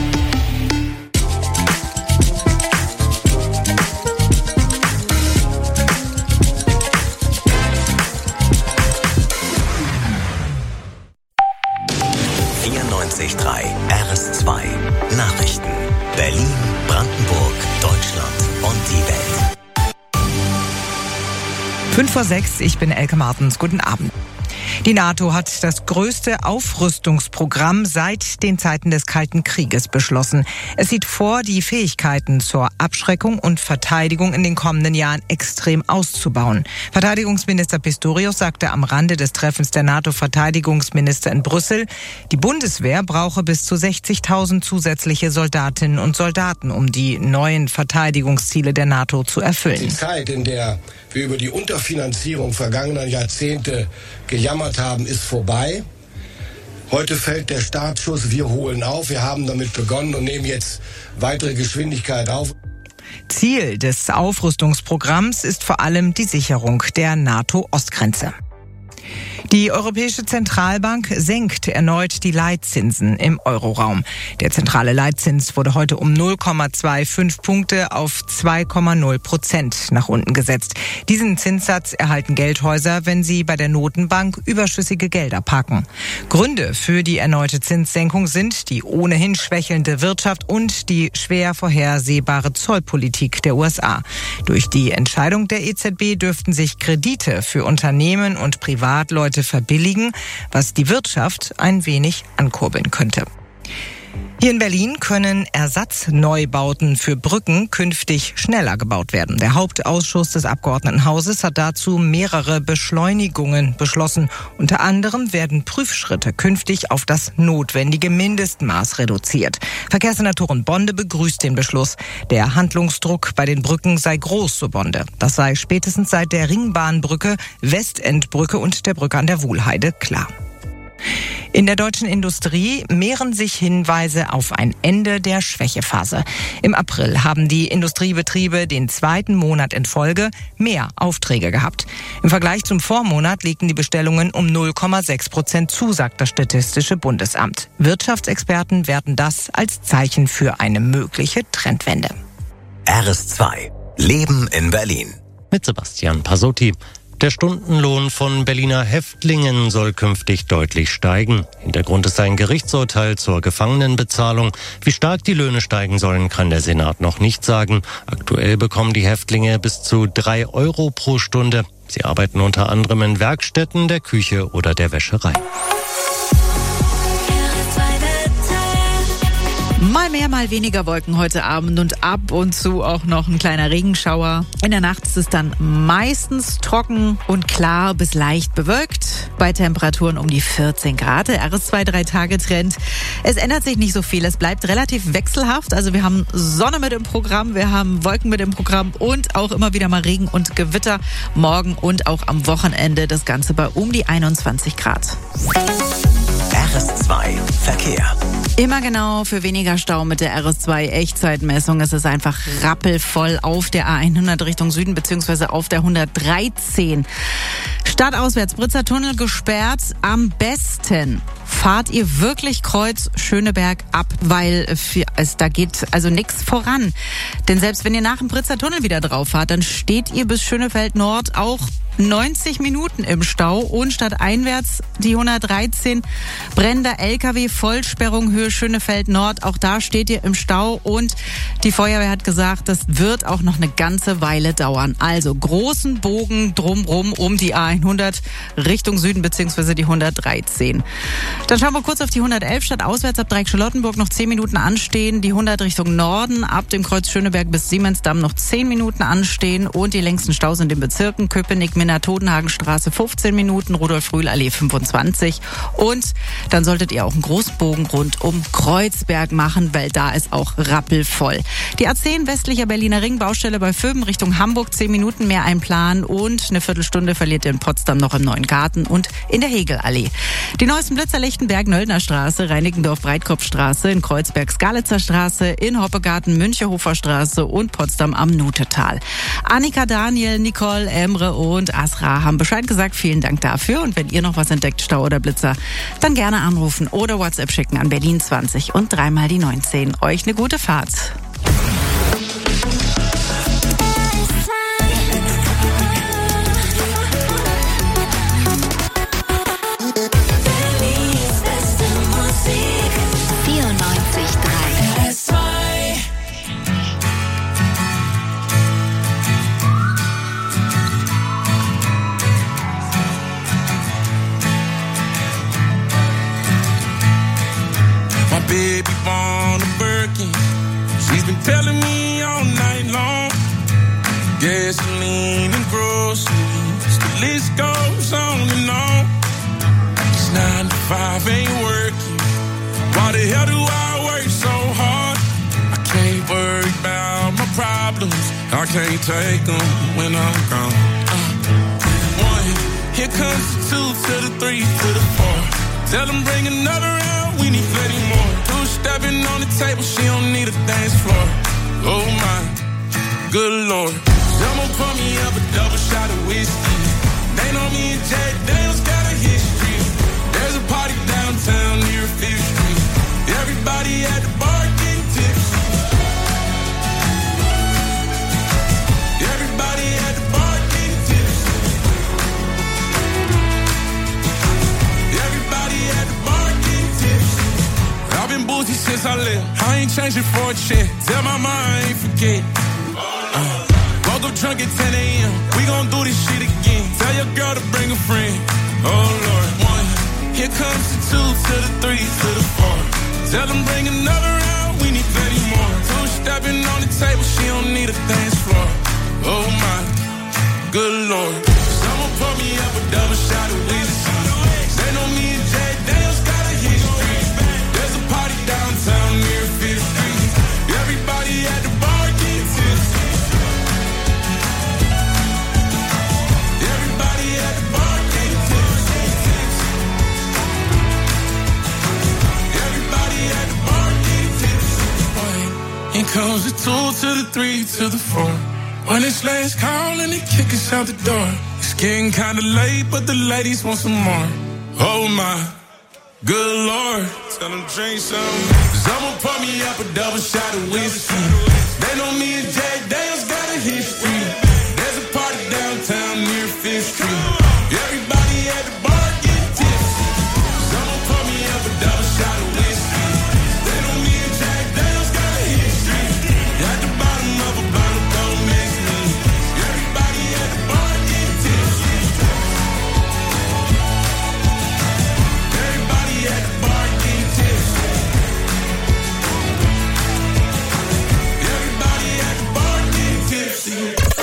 RS2 Nachrichten. Berlin, Brandenburg, Deutschland und die Welt. 5:06, ich bin Elke Martens. Guten Abend. Die NATO hat das größte Aufrüstungsprogramm seit den Zeiten des Kalten Krieges beschlossen. Es sieht vor, die Fähigkeiten zur Abschreckung und Verteidigung in den kommenden Jahren extrem auszubauen. Verteidigungsminister Pistorius sagte am Rande des Treffens der NATO-Verteidigungsminister in Brüssel, die Bundeswehr brauche bis zu 60.000 zusätzliche Soldatinnen und Soldaten, um die neuen Verteidigungsziele der NATO zu erfüllen. Die Zeit, in der wir über die Unterfinanzierung vergangener Jahrzehnte gejammert haben, ist vorbei. Heute fällt der Startschuss, wir holen auf, wir haben damit begonnen und nehmen jetzt weitere Geschwindigkeit auf. Ziel des Aufrüstungsprogramms ist vor allem die Sicherung der NATO-Ostgrenze. Die Europäische Zentralbank senkt erneut die Leitzinsen im Euroraum. Der zentrale Leitzins wurde heute um 0,25 Punkte auf 2,0% nach unten gesetzt. Diesen Zinssatz erhalten Geldhäuser, wenn sie bei der Notenbank überschüssige Gelder parken. Gründe für die erneute Zinssenkung sind die ohnehin schwächelnde Wirtschaft und die schwer vorhersehbare Zollpolitik der USA. Durch die Entscheidung der EZB dürften sich Kredite für Unternehmen und Privatleute verbilligen, was die Wirtschaft ein wenig ankurbeln könnte. Hier in Berlin können Ersatzneubauten für Brücken künftig schneller gebaut werden. Der Hauptausschuss des Abgeordnetenhauses hat dazu mehrere Beschleunigungen beschlossen. Unter anderem werden Prüfschritte künftig auf das notwendige Mindestmaß reduziert. Verkehrssenatorin Bonde begrüßt den Beschluss. Der Handlungsdruck bei den Brücken sei groß, so Bonde. Das sei spätestens seit der Ringbahnbrücke, Westendbrücke und der Brücke an der Wuhlheide klar. In der deutschen Industrie mehren sich Hinweise auf ein Ende der Schwächephase. Im April haben die Industriebetriebe den zweiten Monat in Folge mehr Aufträge gehabt. Im Vergleich zum Vormonat legten die Bestellungen um 0,6% zu, sagt das Statistische Bundesamt. Wirtschaftsexperten werten das als Zeichen für eine mögliche Trendwende. RS2 Leben in Berlin. Mit Sebastian Pasotti. Der Stundenlohn von Berliner Häftlingen soll künftig deutlich steigen. Hintergrund ist ein Gerichtsurteil zur Gefangenenbezahlung. Wie stark die Löhne steigen sollen, kann der Senat noch nicht sagen. Aktuell bekommen die Häftlinge bis zu 3 Euro pro Stunde. Sie arbeiten unter anderem in Werkstätten, der Küche oder der Wäscherei. Mal mehr, mal weniger Wolken heute Abend und ab und zu auch noch ein kleiner Regenschauer. In der Nacht ist es dann meistens trocken und klar bis leicht bewölkt. Bei Temperaturen um die 14 Grad. Der RS2 3-Tage-Trend. Es ändert sich nicht so viel. Es bleibt relativ wechselhaft. Also wir haben Sonne mit im Programm, wir haben Wolken mit im Programm und auch immer wieder mal Regen und Gewitter. Morgen und auch am Wochenende das Ganze bei um die 21 Grad. RS2 Verkehr. Immer genau für weniger Stau mit der RS2 Echtzeitmessung. Es ist einfach rappelvoll auf der A100 Richtung Süden beziehungsweise auf der 113. Stadtauswärts Britzer Tunnel gesperrt. Am besten fahrt ihr wirklich Kreuz Schöneberg ab, weil da geht also nichts voran. Denn selbst wenn ihr nach dem Britzer Tunnel wieder drauf fahrt, dann steht ihr bis Schönefeld Nord auch 90 Minuten im Stau und stadteinwärts die 113 brennender LKW, Vollsperrung Höhe Schönefeld Nord. Auch da steht ihr im Stau und die Feuerwehr hat gesagt, das wird auch noch eine ganze Weile dauern. Also großen Bogen drumrum um die A100 Richtung Süden beziehungsweise die 113. Dann schauen wir kurz auf die 111 stadtauswärts ab Dreieck-Charlottenburg noch 10 Minuten anstehen. Die 100 Richtung Norden ab dem Kreuz Schöneberg bis Siemensdamm noch 10 Minuten anstehen und die längsten Staus in den Bezirken Köpenick, Minna-Todenhagenstraße 15 Minuten, Rudolf-Rühl-Allee 25 und dann solltet ihr auch einen großen Bogen rund um Kreuzberg machen, weil da ist auch rappelvoll. Die A10 westlicher Berliner Ring, Baustelle bei Vöben Richtung Hamburg, 10 Minuten mehr einplanen und eine Viertelstunde verliert ihr in Potsdam noch im Neuen Garten und in der Hegelallee. Die neuesten Blitzer Lichtenberg, Nöldner Straße, Reinickendorf, Breitkopfstraße, in Kreuzberg, Skalitzer Straße, in Hoppegarten, Münchehofer Straße und Potsdam am Nutetal. Annika, Daniel, Nicole, Emre und Asra haben Bescheid gesagt. Vielen Dank dafür. Und wenn ihr noch was entdeckt, Stau oder Blitzer, dann gerne anrufen oder WhatsApp schicken an Berlin 20 und 3 mal die 19. Euch eine gute Fahrt. baby born a Birkin. She's been telling me all night long. Gasoline and groceries, the list goes on and on. It's 9 to 5, ain't working. Why the hell do I work so hard? I can't worry about my problems. I can't take them when I'm gone. 1, here comes the 2 to the 3 to the 4. Tell them bring another round, we need plenty more. 2 stepping on the table, she don't need a dance floor. Oh my, good Lord. Someone pour me up a double shot of whiskey. They know me and Jack Daniels got a history. There's a party downtown near 5th Street. Everybody at the bar getting tipsy. Everybody at the bar getting tipsy. Everybody at the bar getting tipsy. I've been boozy since I left. I ain't changing for a check. Tell my mind I ain't forget. Woke up drunk at 10 a.m. We gon' do this shit again. Tell your girl to bring a friend. Oh Lord. 1, here comes the 2 to the 3 to the 4. Tell them bring another round, we need plenty more. 2 stepping on the table, she don't need a dance floor. Oh my, good Lord. Someone pour me up a double shot of whiskey. They know me and Jack Daniels got a history. There's a party downtown near 5th Street. Everybody at the bar getting tipsy. Everybody at the bar getting tipsy. Everybody at the bar getting tipsy. Here comes the 2 to the 3 to the 4. When it's last call and they kick us out the door. It's getting kinda late, but the ladies want some more. Oh my, good Lord. Tell them drink some. Someone pour me up a double shot of whiskey. They know me and Jack Daniels got a history. There's a party downtown near 5th Street. Everybody at the bar getting tipsy. Someone pour me up a double shot of whiskey. They know me and Jack Daniels got a history. At the bottom of a bottle, don't mix me. Everybody at the bar getting tipsy. Everybody at the bar getting tipsy. Everybody at the bar getting tipsy.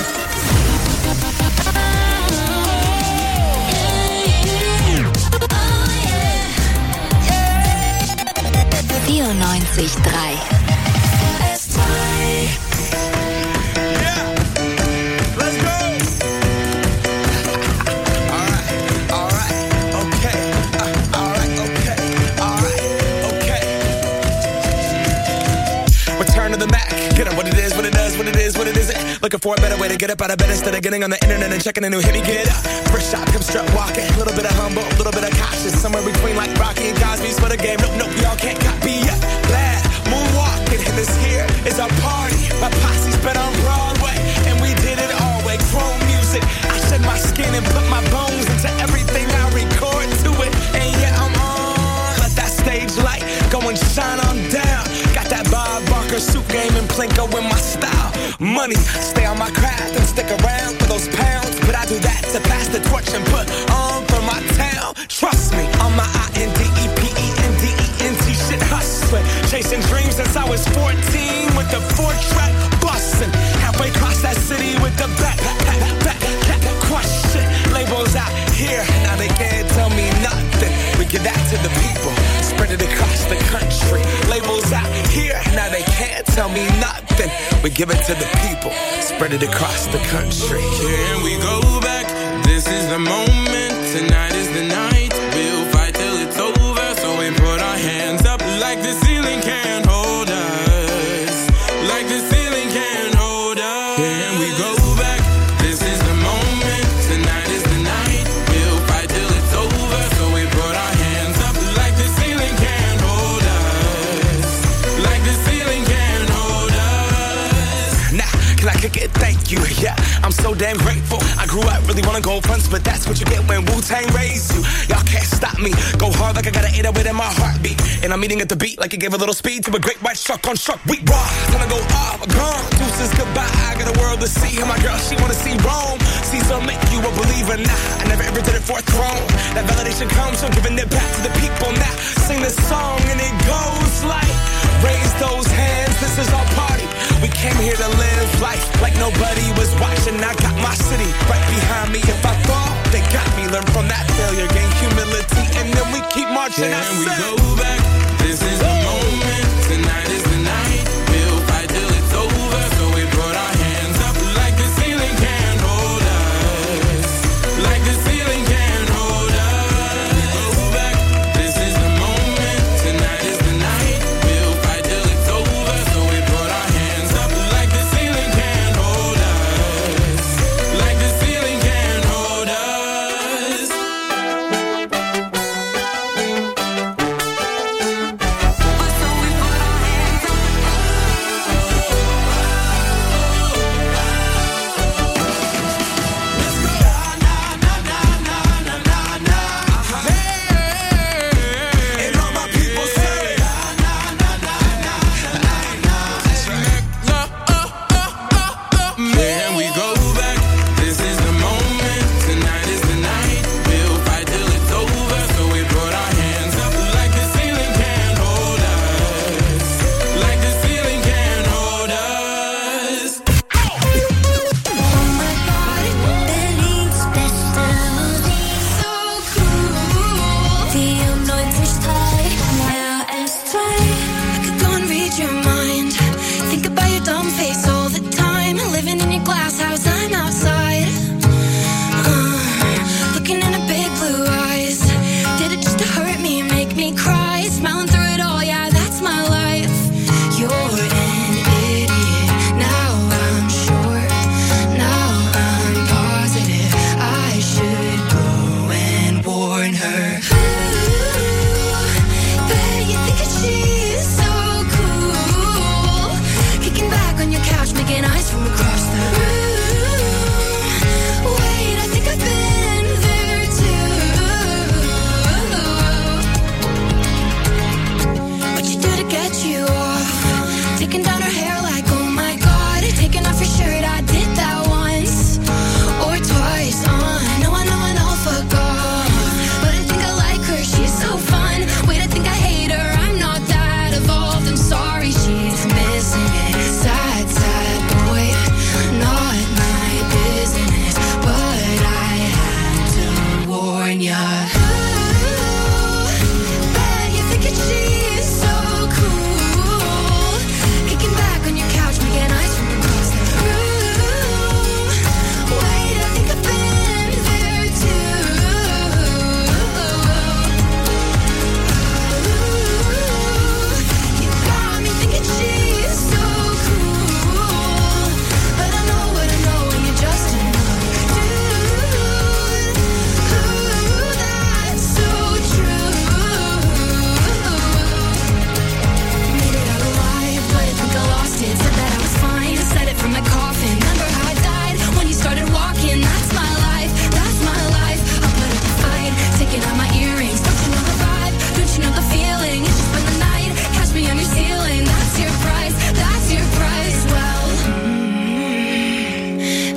Return to the Mac. Get up what it is, what it does, what it is, what it isn't. Looking for a better way to get up out of bed instead of getting on the internet and checking a new hit. Me get up. First shot, come strut walking. A little bit of humble, a little bit of cautious. Somewhere between like Rocky and Cosby's for the game. Nope, nope, y'all can't copy yet. Bad moonwalking, and this here is our party. My posse's been on Broadway, and we did it all way. Chrome music. I shed my skin and put my bones into everything I record to it. And yeah, I'm on. Let that stage light go and shine on down. Got that Bob Barker suit game and Plinko in my style. Money, stay on my craft and stick around for those pounds. But I do that to pass the torch and put on for my town. Trust me, on my INDEPENDENT shit hustling. Chasing dreams since I was 14 with the 4-track bustin'. Halfway across that city with the back question. Labels out here, now they can't tell me nothing. We give that to the people, spread it across the country. Labels out here, now they can't tell me nothing. We give it to the people, spread it across the country. Can we go back? This is the moment, tonight is the night. We'll fight till it's over, so we put our hands up like the ceiling can't hold us. Like the ceiling can't hold us. Can we go back? This is the moment, tonight is the night. We'll fight till it's over, so we put our hands up like the ceiling can't hold us. Like the ceiling can't hold us. Nah, can I kick it? Thank you, yeah. I'm so damn grateful. I grew up really wanna go fronts, but that's what you get when Wu-Tang raised you. Y'all can't stop me. Go hard like I got an 808 in my heartbeat. And I'm eating at the beat like it gave a little speed to a great white shark on shark. We raw, gonna go off, gone. Deuces goodbye. I got a world to see. And my girl, she wanna see Rome. Caesar make you a believer. Nah, I never ever did it for a throne. That validation comes from giving it back to the people. Now sing this song and it goes like. here to live life like nobody was watching. I got my city right behind me. If I fall, they got me. Learn from that failure, gain humility, and then we keep marching. Can we go back? This is the moment. Tonight is the night. We'll fight till it's over. So we put our hands up like the ceiling can't hold us. Like the ceiling can't hold us. Go back. This is the moment. Tonight is the night. We'll fight till it's over. So we put our hands up like the ceiling can't hold us. Like the ceiling can't hold us. Can we go back? This is the moment. Tonight is the night. We'll fight till it's over. So we put our hands up like the ceiling can't hold us. Like the ceiling can't hold us. I could go and read your mind. Think about your dumb face all the time. Living in your glass house, I'm outside. Looking in her big blue eyes. Did it just to hurt me and make me cry? Smiling through it all, yeah, that's my life. You're an idiot. Now I'm sure. Now I'm positive. I should go and warn her. Bet you think that she's so cool. Kicking back on your couch, making eyes from across the room. Wait, I think I've been there too. What'd you do to get you off? Taking down her hair like, oh my god. Taking off your shirt, I did that once or twice. I know, fuck off. But I think I like her, she's so fun. Wait, I think I hate her, I'm not that evolved. I'm sorry, she's missing it. Sad, sad boy, not my business. But I had to warn ya. Bet you think that she's so cool. Kicking back on your couch, making eyes from across the room. Wait, I think I've been there too. You got me thinking she's so cool. But I know what I know, and you're just another dude. That's so true. Made it out alive, but I think I lost it. Said that I was fine, said it from my coffin.